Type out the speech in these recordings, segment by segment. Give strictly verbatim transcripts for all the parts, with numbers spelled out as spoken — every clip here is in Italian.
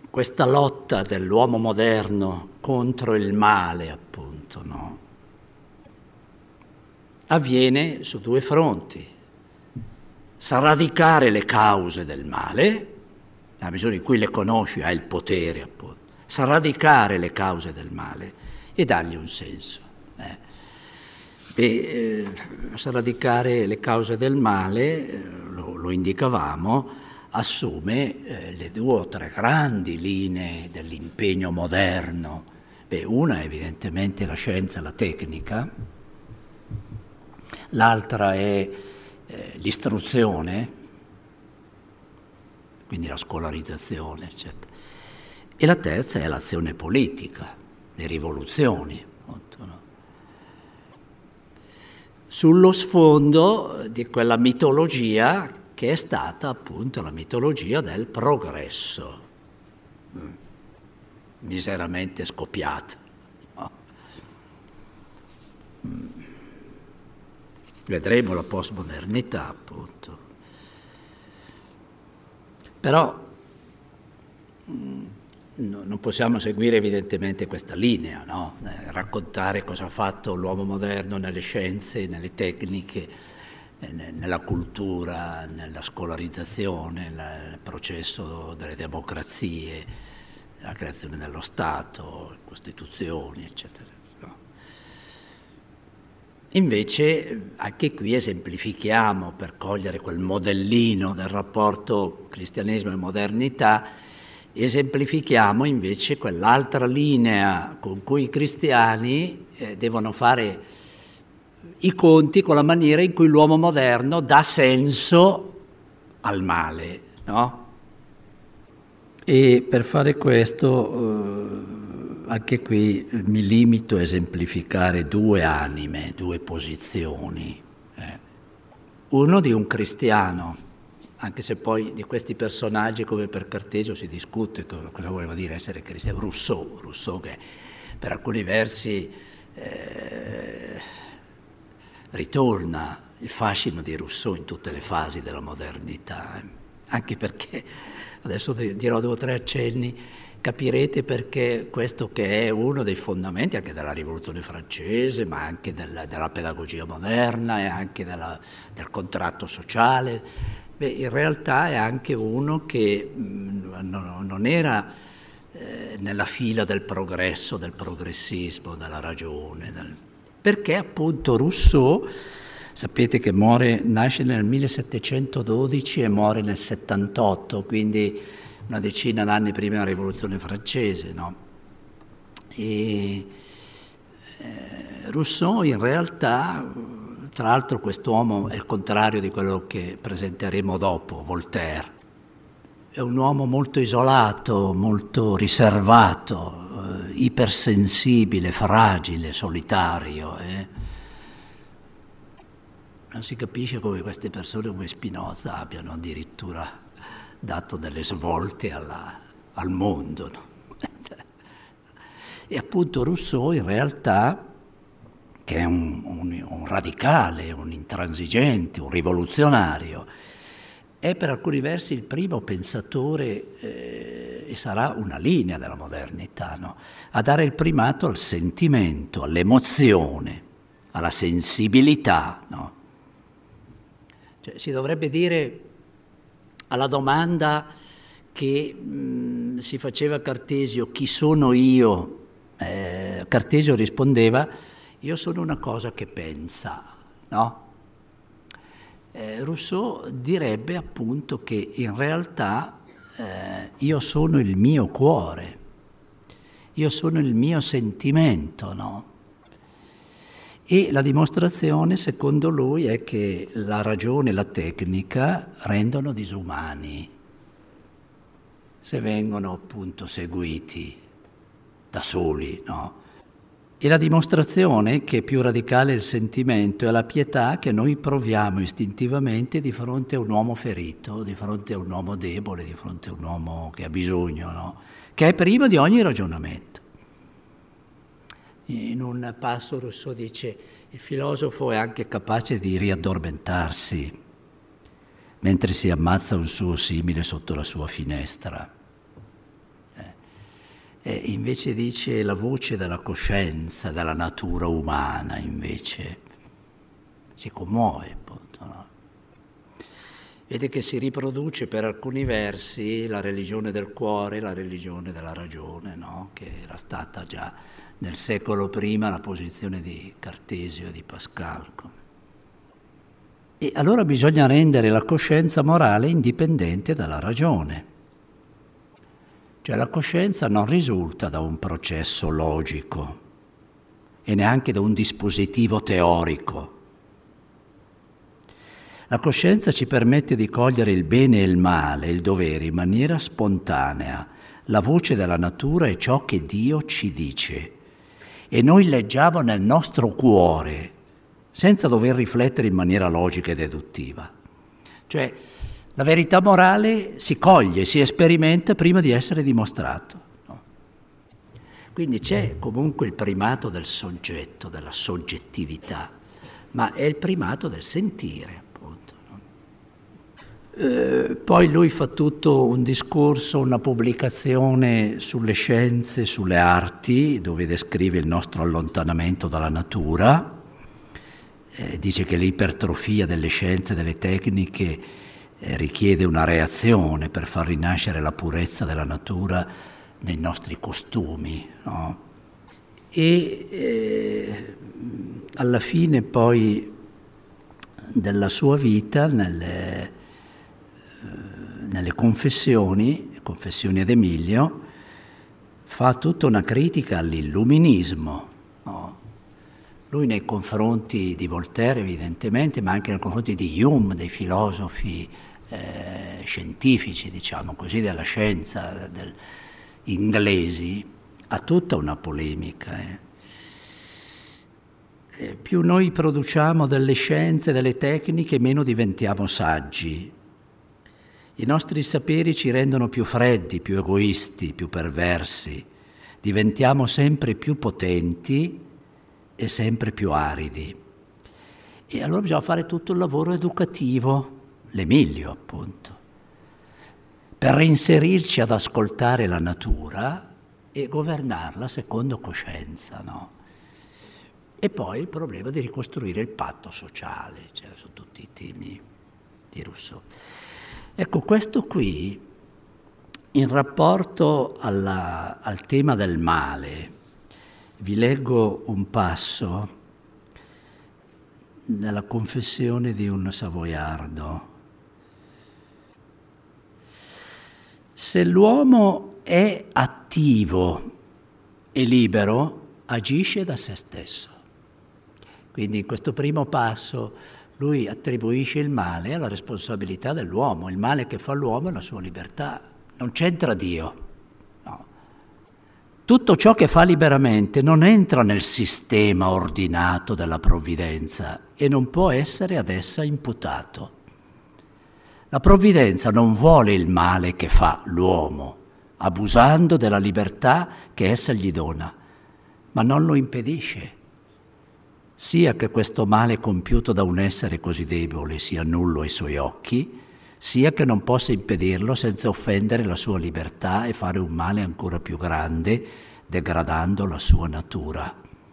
questa lotta dell'uomo moderno contro il male, appunto, no? Avviene su due fronti. Sradicare le cause del male, nella misura in cui le conosci, hai il potere, appunto. Sradicare le cause del male e dargli un senso. Eh. Beh, eh, sradicare le cause del male, eh, lo, lo indicavamo, assume eh, le due o tre grandi linee dell'impegno moderno. Beh, una è evidentemente la scienza e la tecnica, l'altra è eh, l'istruzione, quindi la scolarizzazione, eccetera. E la terza è l'azione politica, le rivoluzioni. Appunto, no? Sullo sfondo di quella mitologia che è stata appunto la mitologia del progresso, mm. miseramente scoppiata. No? Mm. Vedremo la postmodernità, appunto. Però mm, no, non possiamo seguire evidentemente questa linea, no? Eh, raccontare cosa ha fatto l'uomo moderno nelle scienze, nelle tecniche, eh, nella cultura, nella scolarizzazione, nel processo delle democrazie, la creazione dello Stato, costituzioni, eccetera. No? Invece anche qui esemplifichiamo, per cogliere quel modellino del rapporto cristianesimo e modernità, esemplifichiamo invece quell'altra linea con cui i cristiani eh, devono fare i conti con la maniera in cui l'uomo moderno dà senso al male, no? E per fare questo, eh, anche qui mi limito a esemplificare due anime, due posizioni. Eh. Uno di un cristiano, anche se poi di questi personaggi come per Cartesio si discute cosa voleva dire essere cristiano. Rousseau, Rousseau che per alcuni versi eh, ritorna il fascino di Rousseau in tutte le fasi della modernità, eh. anche perché, adesso dirò due o tre accenni, capirete perché questo che è uno dei fondamenti anche della rivoluzione francese, ma anche della, della pedagogia moderna e anche della, del contratto sociale. Beh, in realtà è anche uno che mh, no, non era eh, nella fila del progresso, del progressismo, della ragione, del... perché appunto Rousseau, sapete che muore, nasce nel millesettecentododici e muore nel settantotto, quindi una decina d'anni prima della rivoluzione francese, no? E eh, Rousseau in realtà, tra l'altro quest'uomo è il contrario di quello che presenteremo dopo, Voltaire. È un uomo molto isolato, molto riservato, eh, ipersensibile, fragile, solitario. Eh. Non si capisce come queste persone come Spinoza abbiano addirittura dato delle svolte alla, al mondo. No? E appunto Rousseau in realtà, che è un, un, un radicale, un intransigente, un rivoluzionario, è per alcuni versi il primo pensatore, eh, e sarà una linea della modernità, no? a dare il primato al sentimento, all'emozione, alla sensibilità. No? Cioè, si dovrebbe dire alla domanda che mh, si faceva Cartesio, chi sono io? Eh, Cartesio rispondeva, io sono una cosa che pensa, no? Eh, Rousseau direbbe appunto che in realtà eh, io sono il mio cuore, io sono il mio sentimento, no? E la dimostrazione, secondo lui, è che la ragione e la tecnica rendono disumani se vengono appunto seguiti da soli, no? E la dimostrazione che più radicale è il sentimento è la pietà che noi proviamo istintivamente di fronte a un uomo ferito, di fronte a un uomo debole, di fronte a un uomo che ha bisogno, no? Che è prima di ogni ragionamento. In un passo Rousseau dice, il filosofo è anche capace di riaddormentarsi mentre si ammazza un suo simile sotto la sua finestra. Eh. E invece dice la voce della coscienza, della natura umana, invece si commuove, appunto, no? Vede che si riproduce per alcuni versi la religione del cuore, la religione della ragione, no? Che era stata già nel secolo prima la posizione di Cartesio e di Pascal. E allora bisogna rendere la coscienza morale indipendente dalla ragione. Cioè la coscienza non risulta da un processo logico e neanche da un dispositivo teorico. La coscienza ci permette di cogliere il bene e il male, il dovere, in maniera spontanea. La voce della natura è ciò che Dio ci dice e noi leggiamo nel nostro cuore, senza dover riflettere in maniera logica e deduttiva. Cioè, la verità morale si coglie, si sperimenta prima di essere dimostrato, no? Quindi c'è comunque il primato del soggetto, della soggettività, ma è il primato del sentire, appunto, no? Eh, poi lui fa tutto un discorso, una pubblicazione sulle scienze, sulle arti, dove descrive il nostro allontanamento dalla natura. Eh, dice che l'ipertrofia delle scienze, delle tecniche, eh, richiede una reazione per far rinascere la purezza della natura nei nostri costumi, no? E eh, alla fine poi della sua vita, nelle, eh, nelle confessioni, confessioni ad Emilio, fa tutta una critica all'illuminismo, no? Lui nei confronti di Voltaire evidentemente, ma anche nei confronti di Hume, dei filosofi eh, scientifici, diciamo così, della scienza, del, inglesi, ha tutta una polemica. Eh. Eh, più noi produciamo delle scienze, delle tecniche, meno diventiamo saggi. I nostri saperi ci rendono più freddi, più egoisti, più perversi. Diventiamo sempre più potenti e sempre più aridi. E allora bisogna fare tutto il lavoro educativo, l'Emilio appunto, per reinserirci ad ascoltare la natura e governarla secondo coscienza, no? E poi il problema di ricostruire il patto sociale, cioè sono tutti i temi di Rousseau. Ecco, questo qui, in rapporto alla, al tema del male, vi leggo un passo nella confessione di un savoiardo. Se l'uomo è attivo e libero, agisce da se stesso. Quindi in questo primo passo lui attribuisce il male alla responsabilità dell'uomo. Il male che fa l'uomo è la sua libertà, non c'entra Dio. No. Tutto ciò che fa liberamente non entra nel sistema ordinato della provvidenza e non può essere ad essa imputato. La provvidenza non vuole il male che fa l'uomo, abusando della libertà che essa gli dona, ma non lo impedisce. Sia che questo male compiuto da un essere così debole sia nullo ai suoi occhi, sia che non possa impedirlo senza offendere la sua libertà e fare un male ancora più grande, degradando la sua natura.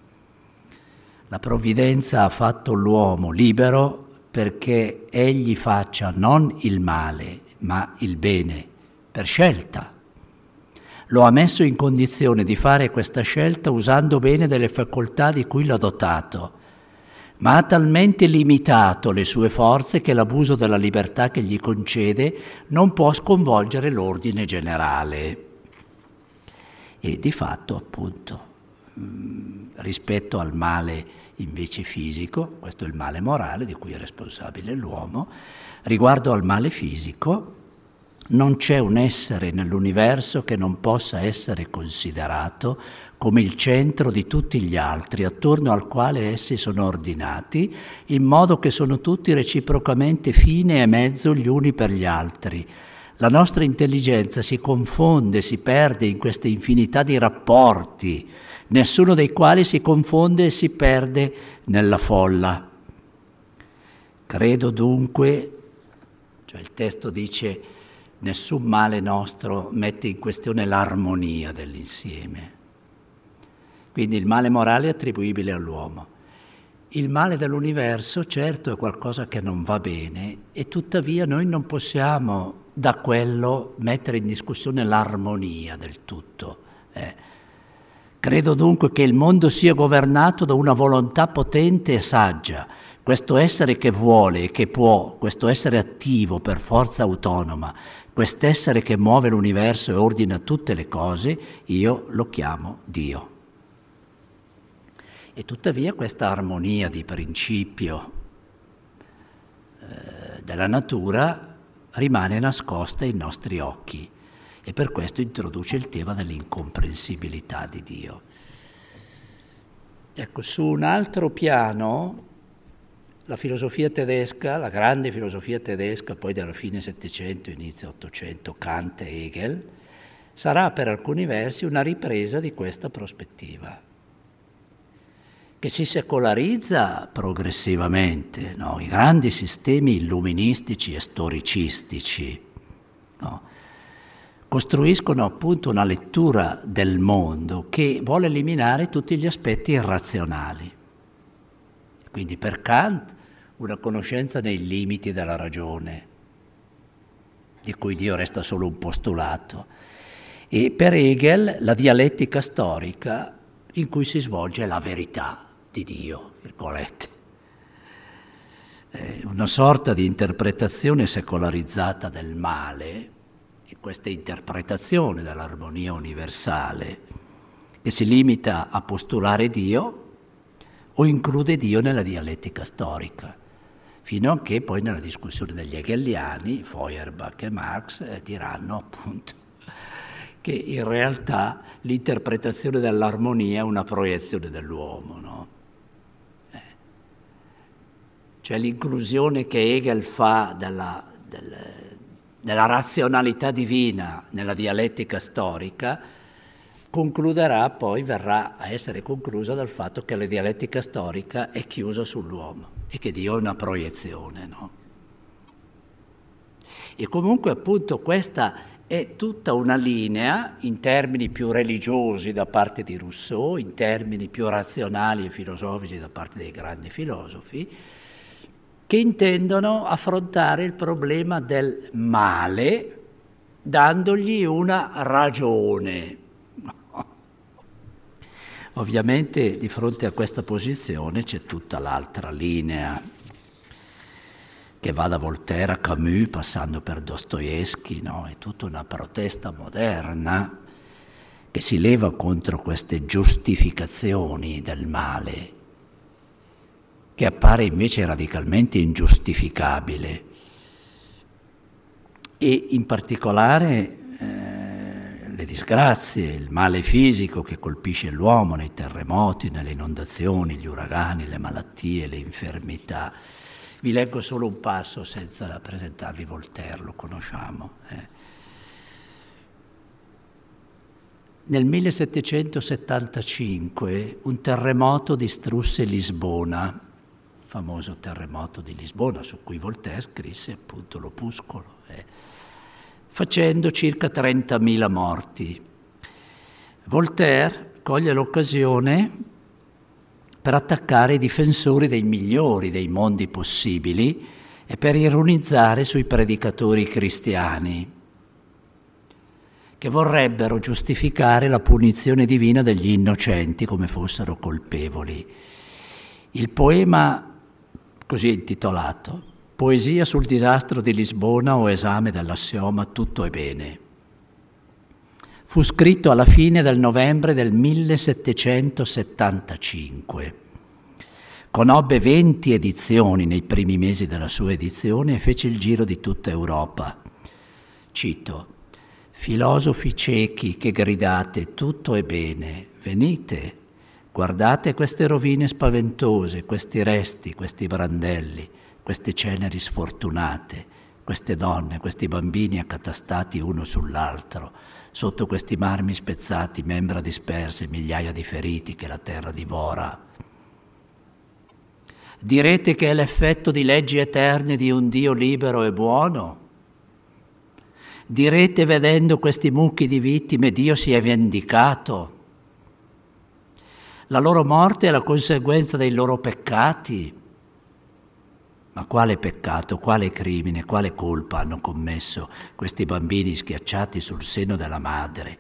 La provvidenza ha fatto l'uomo libero perché egli faccia non il male, ma il bene, per scelta. Lo ha messo in condizione di fare questa scelta usando bene delle facoltà di cui l'ha dotato, ma ha talmente limitato le sue forze che l'abuso della libertà che gli concede non può sconvolgere l'ordine generale. E di fatto, appunto, rispetto al male invece fisico, questo è il male morale di cui è responsabile l'uomo, riguardo al male fisico, non c'è un essere nell'universo che non possa essere considerato come il centro di tutti gli altri, attorno al quale essi sono ordinati, in modo che sono tutti reciprocamente fine e mezzo gli uni per gli altri. La nostra intelligenza si confonde, si perde in questa infinità di rapporti, nessuno dei quali si confonde e si perde nella folla. Credo dunque, cioè il testo dice, nessun male nostro mette in questione l'armonia dell'insieme. Quindi il male morale è attribuibile all'uomo. Il male dell'universo, certo, è qualcosa che non va bene e tuttavia noi non possiamo da quello mettere in discussione l'armonia del tutto. Eh. Credo dunque che il mondo sia governato da una volontà potente e saggia. Questo essere che vuole e che può, questo essere attivo per forza autonoma, quest'essere che muove l'universo e ordina tutte le cose, io lo chiamo Dio. E tuttavia questa armonia di principio eh, della natura rimane nascosta ai nostri occhi e per questo introduce il tema dell'incomprensibilità di Dio. Ecco, su un altro piano, la filosofia tedesca, la grande filosofia tedesca, poi dalla fine Settecento, inizio Ottocento, Kant e Hegel, sarà per alcuni versi una ripresa di questa prospettiva, che si secolarizza progressivamente, no? I grandi sistemi illuministici e storicistici, no? Costruiscono appunto una lettura del mondo che vuole eliminare tutti gli aspetti irrazionali. Quindi per Kant una conoscenza nei limiti della ragione, di cui Dio resta solo un postulato, e per Hegel la dialettica storica in cui si svolge la verità di Dio, virgolette. È una sorta di interpretazione secolarizzata del male, e questa interpretazione dell'armonia universale, che si limita a postulare Dio o include Dio nella dialettica storica, fino a che poi nella discussione degli hegeliani, Feuerbach e Marx, eh, diranno appunto che in realtà l'interpretazione dell'armonia è una proiezione dell'uomo, no? Eh. Cioè l'inclusione che Hegel fa della, del, della razionalità divina nella dialettica storica concluderà poi, verrà a essere conclusa dal fatto che la dialettica storica è chiusa sull'uomo e che Dio è una proiezione, no? E comunque appunto questa è tutta una linea in termini più religiosi da parte di Rousseau, in termini più razionali e filosofici da parte dei grandi filosofi, che intendono affrontare il problema del male dandogli una ragione. Ovviamente di fronte a questa posizione c'è tutta l'altra linea che va da Voltaire a Camus, passando per Dostoevskij, no? È tutta una protesta moderna che si leva contro queste giustificazioni del male, che appare invece radicalmente ingiustificabile. E in particolare eh, le disgrazie, il male fisico che colpisce l'uomo nei terremoti, nelle inondazioni, gli uragani, le malattie, le infermità. Vi leggo solo un passo senza presentarvi Voltaire, lo conosciamo. Eh. Nel millesettecentosettantacinque un terremoto distrusse Lisbona, il famoso terremoto di Lisbona, su cui Voltaire scrisse appunto l'Opuscolo, eh, facendo circa trentamila morti. Voltaire coglie l'occasione per attaccare i difensori dei migliori dei mondi possibili e per ironizzare sui predicatori cristiani che vorrebbero giustificare la punizione divina degli innocenti come fossero colpevoli. Il poema, così intitolato, Poesia sul disastro di Lisbona o esame dell'assioma Tutto è bene, fu scritto alla fine del novembre del millesettecentosettantacinque. Conobbe venti edizioni nei primi mesi della sua edizione e fece il giro di tutta Europa. Cito: filosofi ciechi che gridate tutto è bene, venite, guardate queste rovine spaventose, questi resti, questi brandelli, queste ceneri sfortunate, queste donne, questi bambini accatastati uno sull'altro, sotto questi marmi spezzati, membra disperse, migliaia di feriti che la terra divora. Direte che è l'effetto di leggi eterne di un Dio libero e buono? Direte vedendo questi mucchi di vittime, Dio si è vendicato. La loro morte è la conseguenza dei loro peccati. Ma quale peccato, quale crimine, quale colpa hanno commesso questi bambini schiacciati sul seno della madre?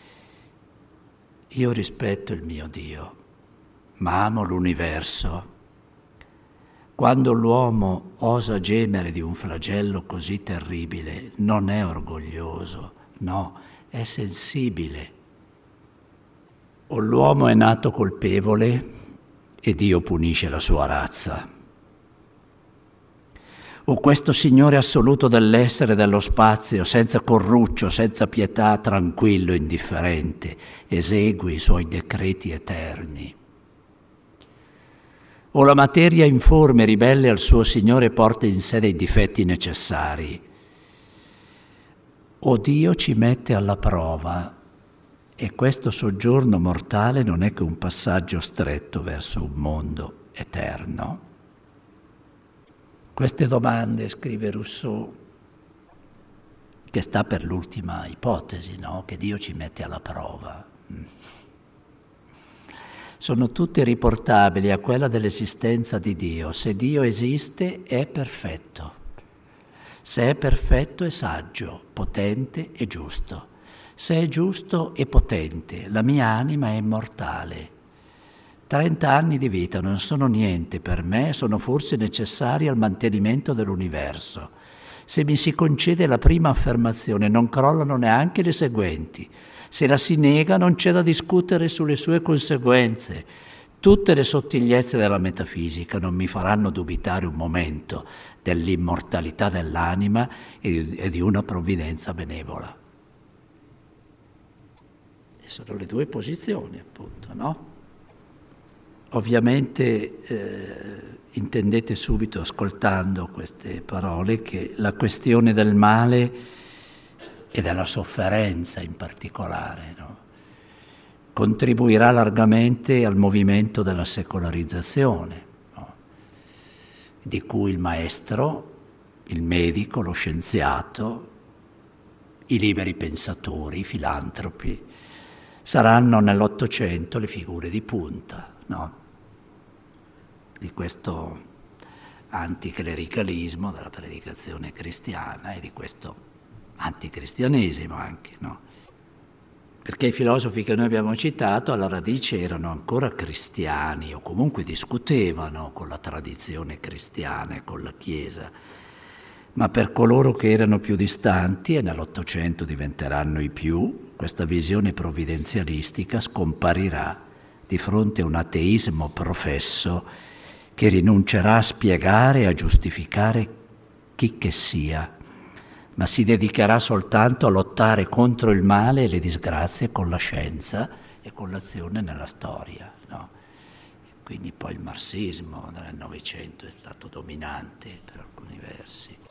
Io rispetto il mio Dio, ma amo l'universo. Quando l'uomo osa gemere di un flagello così terribile, non è orgoglioso, no, è sensibile. O l'uomo è nato colpevole e Dio punisce la sua razza. O questo Signore assoluto dell'essere e dello spazio, senza corruccio, senza pietà, tranquillo, indifferente, esegue i suoi decreti eterni. O la materia informe, ribelle al suo Signore, porta in sé dei difetti necessari. O Dio ci mette alla prova, e questo soggiorno mortale non è che un passaggio stretto verso un mondo eterno. Queste domande, scrive Rousseau, che sta per l'ultima ipotesi, no? Che Dio ci mette alla prova. Sono tutte riportabili a quella dell'esistenza di Dio. Se Dio esiste è perfetto. Se è perfetto è saggio, potente e giusto. Se è giusto e potente, la mia anima è immortale. Trenta anni di vita non sono niente per me, sono forse necessari al mantenimento dell'universo. Se mi si concede la prima affermazione, non crollano neanche le seguenti. Se la si nega, non c'è da discutere sulle sue conseguenze. Tutte le sottigliezze della metafisica non mi faranno dubitare un momento dell'immortalità dell'anima e di una provvidenza benevola. Sono le due posizioni, appunto, no? Ovviamente eh, intendete subito, ascoltando queste parole, che la questione del male e della sofferenza in particolare, no? Contribuirà largamente al movimento della secolarizzazione, no? Di cui il maestro, il medico, lo scienziato, i liberi pensatori, i filantropi, saranno nell'Ottocento le figure di punta, no? Di questo anticlericalismo della predicazione cristiana e di questo anticristianesimo anche, no? Perché i filosofi che noi abbiamo citato alla radice erano ancora cristiani o comunque discutevano con la tradizione cristiana e con la Chiesa, ma per coloro che erano più distanti, e nell'Ottocento diventeranno i più, questa visione provvidenzialistica scomparirà di fronte a un ateismo professo che rinuncerà a spiegare e a giustificare chi che sia, ma si dedicherà soltanto a lottare contro il male e le disgrazie con la scienza e con l'azione nella storia, no? Quindi poi il marxismo nel Novecento è stato dominante per alcuni versi.